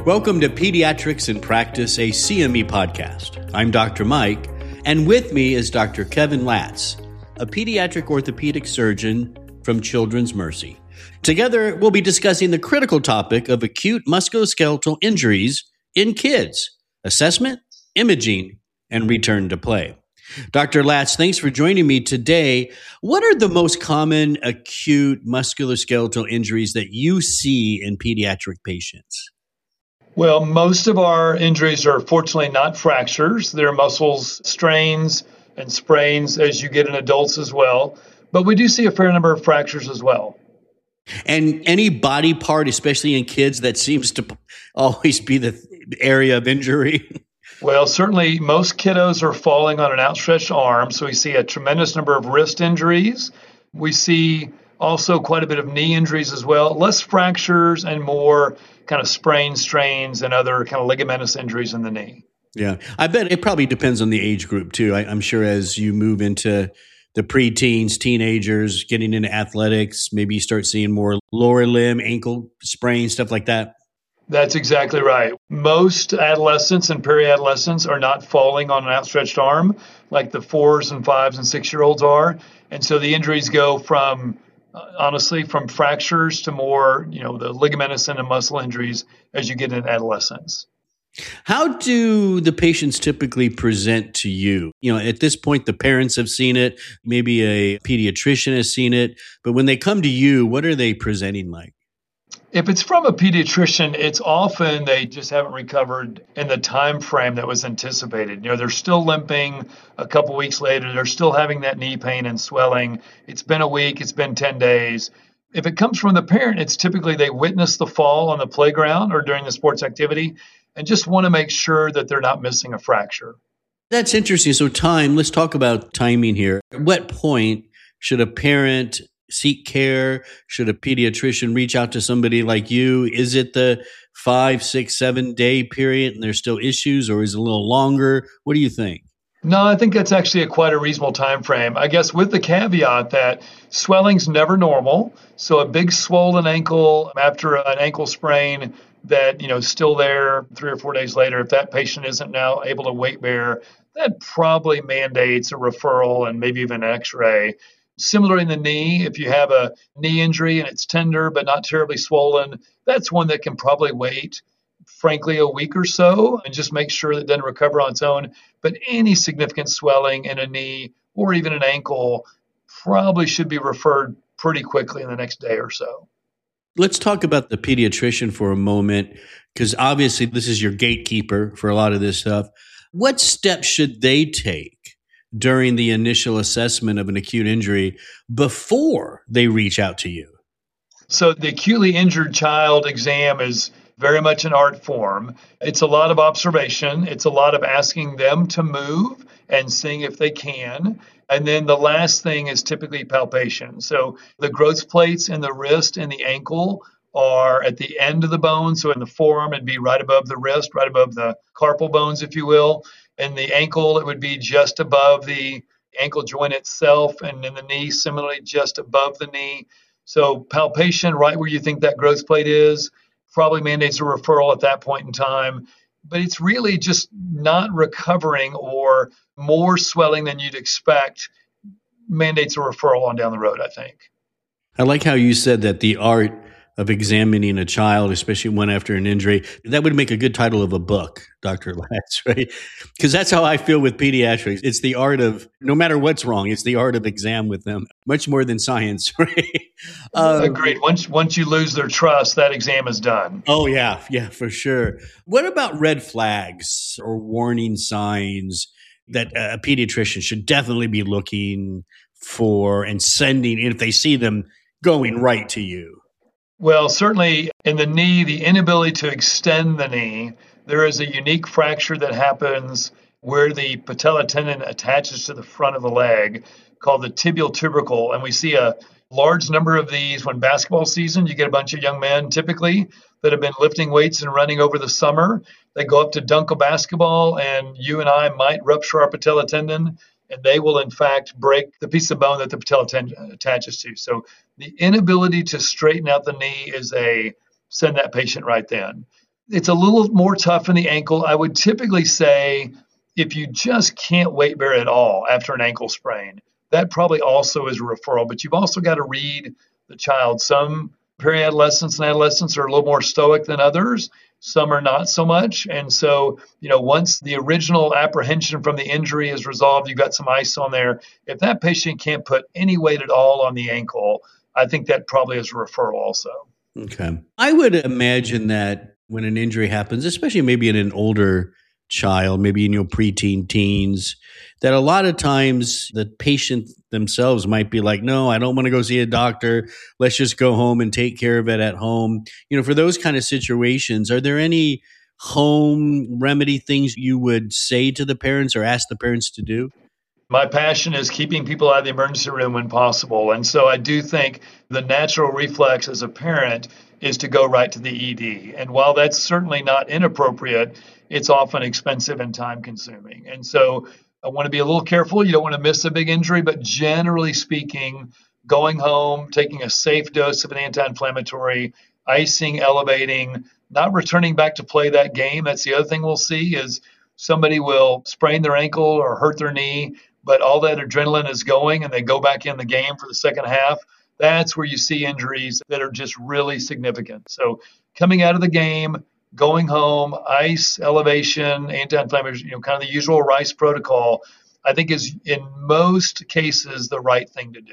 Welcome to Pediatrics in Practice, a CME podcast. I'm Dr. Mike, and with me is Dr. Kevin Latz, a pediatric orthopedic surgeon from Children's Mercy. Together, we'll be discussing the critical topic of acute musculoskeletal injuries in kids, assessment, imaging, and return to play. Dr. Latz, thanks for joining me today. What are the most common acute musculoskeletal injuries that you see in pediatric patients? Well, most of our injuries are fortunately not fractures. They're muscles strains and sprains as you get in adults as well. But we do see a fair number of fractures as well. And any body part, especially in kids, that seems to always be the area of injury? Well, certainly most kiddos are falling on an outstretched arm. So we see a tremendous number of wrist injuries. We see also quite a bit of knee injuries as well, less fractures and more kind of sprains, strains, and other kind of ligamentous injuries in the knee. Yeah, I bet it probably depends on the age group too. I'm sure as you move into the preteens, teenagers, getting into athletics, maybe you start seeing more lower limb, ankle sprains, stuff like that. That's exactly right. Most adolescents and periadolescents are not falling on an outstretched arm like the 4s and 5s and 6-year-olds are. And so the injuries go from honestly, from fractures to more, the ligamentous and the muscle injuries as you get into adolescence. How do the patients typically present to you? At this point, the parents have seen it, maybe a pediatrician has seen it, but when they come to you, what are they presenting like? If it's from a pediatrician, it's often they just haven't recovered in the time frame that was anticipated. They're still limping a couple weeks later. They're still having that knee pain and swelling. It's been a week. It's been 10 days. If it comes from the parent, it's typically they witnessed the fall on the playground or during the sports activity and just want to make sure that they're not missing a fracture. That's interesting. So let's talk about timing here. At what point should a parent seek care? Should a pediatrician reach out to somebody like you? Is it the 5, 6, 7 day period and there's still issues, or is it a little longer? What do you think? No, I think that's actually quite a reasonable time frame. I guess with the caveat that swelling's never normal. So a big swollen ankle after an ankle sprain that, still there 3 or 4 days later, if that patient isn't now able to weight bear, that probably mandates a referral and maybe even an x-ray. Similar in the knee, if you have a knee injury and it's tender but not terribly swollen, that's one that can probably wait, frankly, a week or so and just make sure that it doesn't recover on its own. But any significant swelling in a knee or even an ankle probably should be referred pretty quickly in the next day or so. Let's talk about the pediatrician for a moment, because obviously this is your gatekeeper for a lot of this stuff. What steps should they take during the initial assessment of an acute injury before they reach out to you? So the acutely injured child exam is very much an art form. It's a lot of observation. It's a lot of asking them to move and seeing if they can. And then the last thing is typically palpation. So the growth plates in the wrist and the ankle are at the end of the bone. So in the forearm, it'd be right above the wrist, right above the carpal bones, if you will. In the ankle, it would be just above the ankle joint itself, and in the knee, similarly, just above the knee. So palpation, right where you think that growth plate is, probably mandates a referral at that point in time. But it's really just not recovering or more swelling than you'd expect mandates a referral on down the road, I think. I like how you said that the art of examining a child, especially one after an injury, that would make a good title of a book, Dr. Latz, right? Because that's how I feel with pediatrics. It's the art of, no matter what's wrong, it's the art of exam with them, much more than science, right? Agreed. Once you lose their trust, that exam is done. Oh, yeah, for sure. What about red flags or warning signs that a pediatrician should definitely be looking for and sending if they see them going right to you? Well, certainly in the knee, the inability to extend the knee, there is a unique fracture that happens where the patella tendon attaches to the front of the leg called the tibial tubercle. And we see a large number of these when basketball season. You get a bunch of young men typically that have been lifting weights and running over the summer. They go up to dunk a basketball, and you and I might rupture our patella tendon, and they will in fact break the piece of bone that the patella tendon attaches to. So the inability to straighten out the knee is send that patient right then. It's a little more tough in the ankle. I would typically say if you just can't weight bear at all after an ankle sprain, that probably also is a referral. But you've also got to read the child. Some periadolescents and adolescents are a little more stoic than others. Some are not so much. And so, once the original apprehension from the injury is resolved, you've got some ice on there. If that patient can't put any weight at all on the ankle, I think that probably is a referral also. Okay. I would imagine that when an injury happens, especially maybe in an older child, maybe in your preteen teens, that a lot of times the patient themselves might be like, no, I don't want to go see a doctor. Let's just go home and take care of it at home. For those kind of situations, are there any home remedy things you would say to the parents or ask the parents to do? My passion is keeping people out of the emergency room when possible. And so I do think the natural reflex as a parent is to go right to the ED. And while that's certainly not inappropriate, it's often expensive and time consuming. And so I want to be a little careful. You don't want to miss a big injury, but generally speaking, going home, taking a safe dose of an anti-inflammatory, icing, elevating, not returning back to play that game. That's the other thing we'll see is somebody will sprain their ankle or hurt their knee, but all that adrenaline is going and they go back in the game for the second half. That's where you see injuries that are just really significant. So coming out of the game, going home, ice, elevation, anti-inflammatory, kind of the usual RICE protocol, I think is in most cases the right thing to do.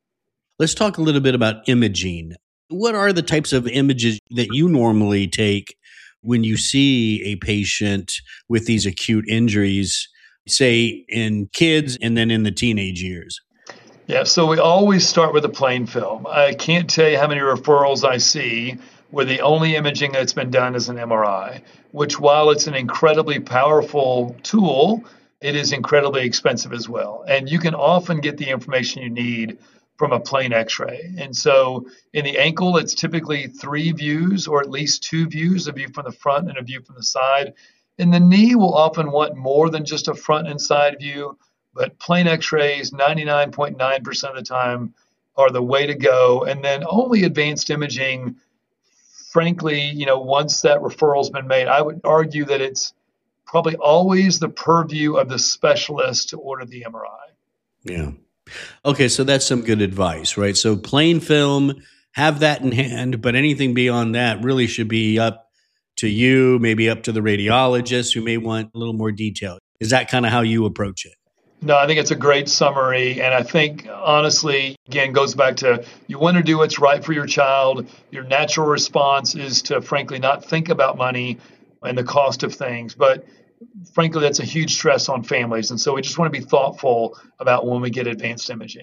Let's talk a little bit about imaging. What are the types of images that you normally take when you see a patient with these acute injuries, say in kids and then in the teenage years? Yeah, so we always start with a plain film. I can't tell you how many referrals I see where the only imaging that's been done is an MRI, which while it's an incredibly powerful tool, it is incredibly expensive as well. And you can often get the information you need from a plain x-ray. And so in the ankle, it's typically 3 views or at least 2 views, a view from the front and a view from the side. In the knee, we'll often want more than just a front and side view, but plain x-rays 99.9% of the time are the way to go. And then only advanced imaging, frankly, once that referral's been made, I would argue that it's probably always the purview of the specialist to order the MRI. Yeah. Okay, so that's some good advice, right? So plain film, have that in hand, but anything beyond that really should be up to you, maybe up to the radiologist who may want a little more detail. Is that kind of how you approach it? No, I think it's a great summary. And I think, honestly, again, goes back to you want to do what's right for your child. Your natural response is to, frankly, not think about money and the cost of things. But frankly, that's a huge stress on families. And so we just want to be thoughtful about when we get advanced imaging.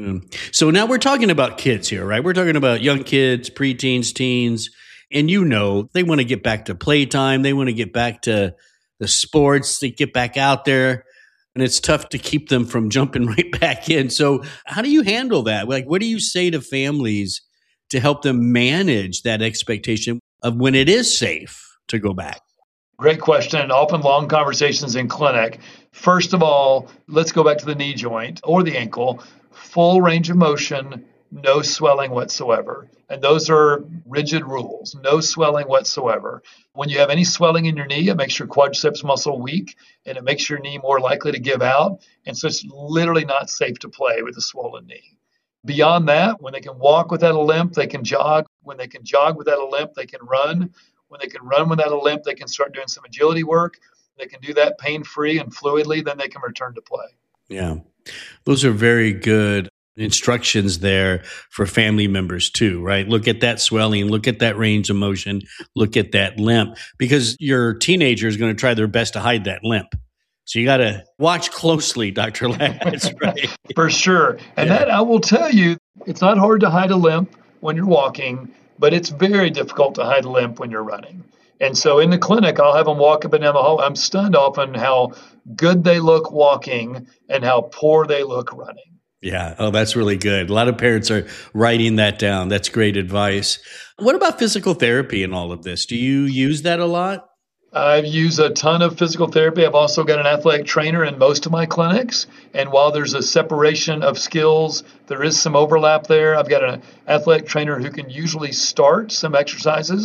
So now we're talking about kids here, right? We're talking about young kids, preteens, teens, and they want to get back to playtime. They want to get back to the sports. They get back out there. And it's tough to keep them from jumping right back in. So how do you handle that? Like, what do you say to families to help them manage that expectation of when it is safe to go back? Great question, and often long conversations in clinic. First of all, let's go back to the knee joint or the ankle. Full range of motion, no swelling whatsoever. And those are rigid rules, no swelling whatsoever. When you have any swelling in your knee, it makes your quadriceps muscle weak and it makes your knee more likely to give out. And so it's literally not safe to play with a swollen knee. Beyond that, when they can walk without a limp, they can jog. When they can jog without a limp, they can run. When they can run without a limp, they can start doing some agility work. They can do that pain-free and fluidly, then they can return to play. Yeah. Those are very good instructions there for family members too, right? Look at that swelling, look at that range of motion, look at that limp, because your teenager is going to try their best to hide that limp. So you got to watch closely, Dr. Latz, right? For sure. And that, I will tell you, it's not hard to hide a limp when you're walking, but it's very difficult to hide a limp when you're running. And so in the clinic, I'll have them walk up and down the hall. I'm stunned often how good they look walking and how poor they look running. Yeah. Oh, that's really good. A lot of parents are writing that down. That's great advice. What about physical therapy in all of this? Do you use that a lot? I use a ton of physical therapy. I've also got an athletic trainer in most of my clinics. And while there's a separation of skills, there is some overlap there. I've got an athletic trainer who can usually start some exercises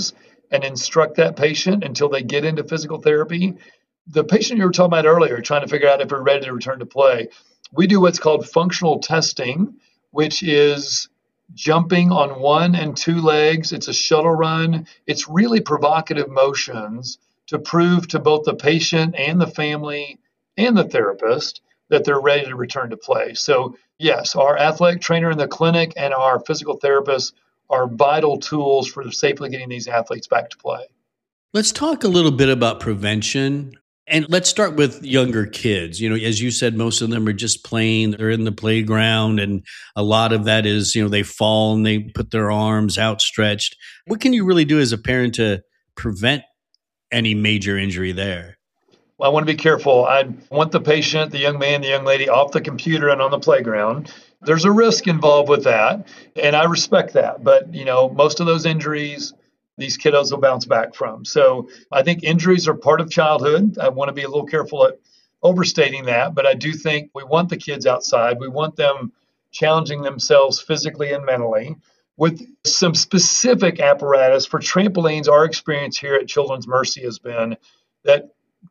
and instruct that patient until they get into physical therapy. The patient you were talking about earlier, trying to figure out if they're ready to return to play, we do what's called functional testing, which is jumping on 1 and 2 legs. It's a shuttle run. It's really provocative motions to prove to both the patient and the family and the therapist that they're ready to return to play. So yes, our athletic trainer in the clinic and our physical therapist are vital tools for safely getting these athletes back to play. Let's talk a little bit about prevention. And let's start with younger kids. As you said, most of them are just playing. They're in the playground. And a lot of that is, they fall and they put their arms outstretched. What can you really do as a parent to prevent any major injury there? Well, I want to be careful. I want the patient, the young man, the young lady off the computer and on the playground. There's a risk involved with that. And I respect that. But, most of those injuries, these kiddos will bounce back from. So I think injuries are part of childhood. I want to be a little careful at overstating that, but I do think we want the kids outside. We want them challenging themselves physically and mentally with some specific apparatus. For trampolines, our experience here at Children's Mercy has been that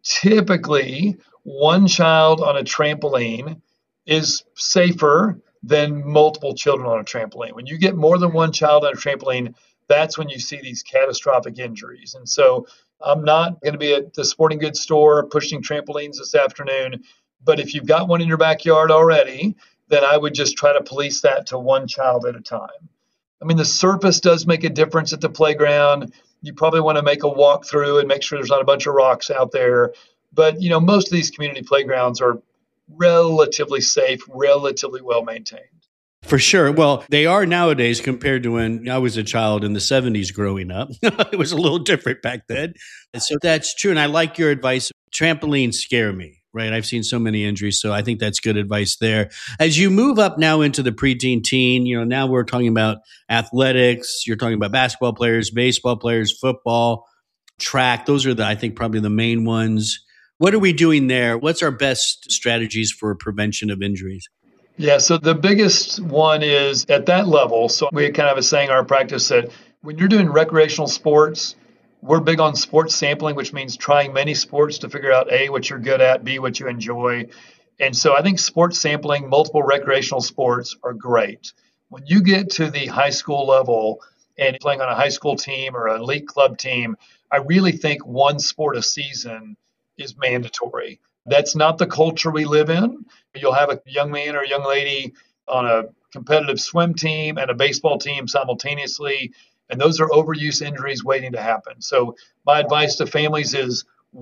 typically one child on a trampoline is safer than multiple children on a trampoline. When you get more than one child on a trampoline, that's when you see these catastrophic injuries. And so I'm not going to be at the sporting goods store pushing trampolines this afternoon, but if you've got one in your backyard already, then I would just try to police that to one child at a time. I mean, the surface does make a difference at the playground. You probably want to make a walk through and make sure there's not a bunch of rocks out there. But, most of these community playgrounds are relatively safe, relatively well maintained. For sure. Well, they are nowadays compared to when I was a child in the 70s growing up. It was a little different back then. And so that's true. And I like your advice. Trampolines scare me, right? I've seen so many injuries. So I think that's good advice there. As you move up now into the preteen teen, now we're talking about athletics. You're talking about basketball players, baseball players, football, track. Those are I think probably the main ones. What are we doing there? What's our best strategies for prevention of injuries? Yeah, so the biggest one is at that level. So we kind of have a saying in our practice that when you're doing recreational sports, we're big on sports sampling, which means trying many sports to figure out A, what you're good at, B, what you enjoy. And so I think sports sampling, multiple recreational sports are great. When you get to the high school level and playing on a high school team or an elite club team, I really think one sport a season is mandatory. That's not the culture we live in. You'll have a young man or a young lady on a competitive swim team and a baseball team simultaneously, and those are overuse injuries waiting to happen. So my advice to families is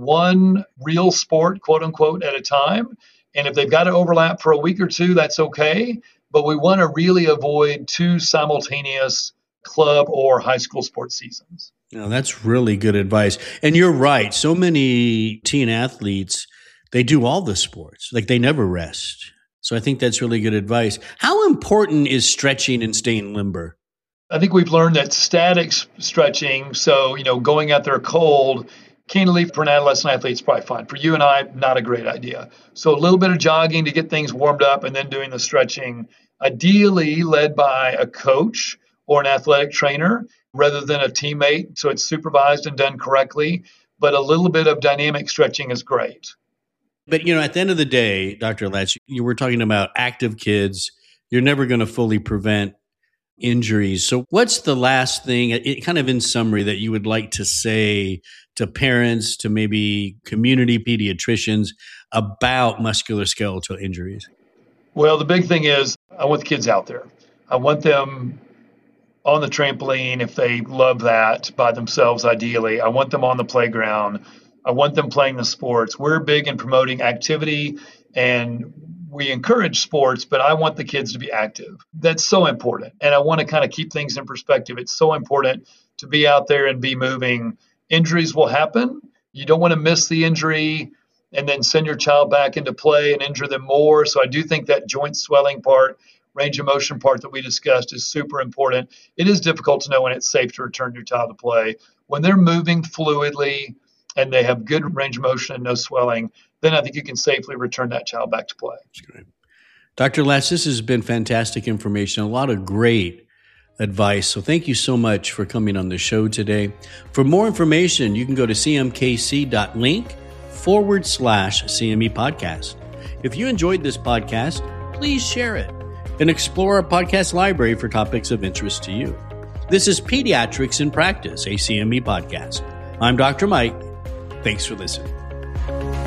one real sport, quote unquote, at a time. And if they've got to overlap for a week or two, that's okay. But we want to really avoid 2 simultaneous club or high school sports seasons. That's really good advice. And you're right. So many teen athletes, they do all the sports, like they never rest. So I think that's really good advice. How important is stretching and staying limber? I think we've learned that static stretching, so, going out there cold, cantilever for an adolescent athlete is probably fine. For you and I, not a great idea. So a little bit of jogging to get things warmed up and then doing the stretching, ideally led by a coach or an athletic trainer rather than a teammate. So it's supervised and done correctly, but a little bit of dynamic stretching is great. But, at the end of the day, Dr. Latz, you were talking about active kids. You're never going to fully prevent injuries. So what's the last thing, kind of in summary, that you would like to say to parents, to maybe community pediatricians about musculoskeletal injuries? Well, the big thing is I want the kids out there. I want them on the trampoline if they love that by themselves, ideally. I want them on the playground. I want them playing the sports. We're big in promoting activity and we encourage sports, but I want the kids to be active. That's so important. And I want to kind of keep things in perspective. It's so important to be out there and be moving. Injuries will happen. You don't want to miss the injury and then send your child back into play and injure them more. So I do think that joint swelling part, range of motion part that we discussed is super important. It is difficult to know when it's safe to return your child to play. When they're moving fluidly and they have good range of motion and no swelling, then I think you can safely return that child back to play. That's great. Dr. Latz, this has been fantastic information, a lot of great advice. So thank you so much for coming on the show today. For more information, you can go to cmkc.link/CME podcast. If you enjoyed this podcast, please share it and explore our podcast library for topics of interest to you. This is Pediatrics in Practice, a CME podcast. I'm Dr. Mike. Thanks for listening.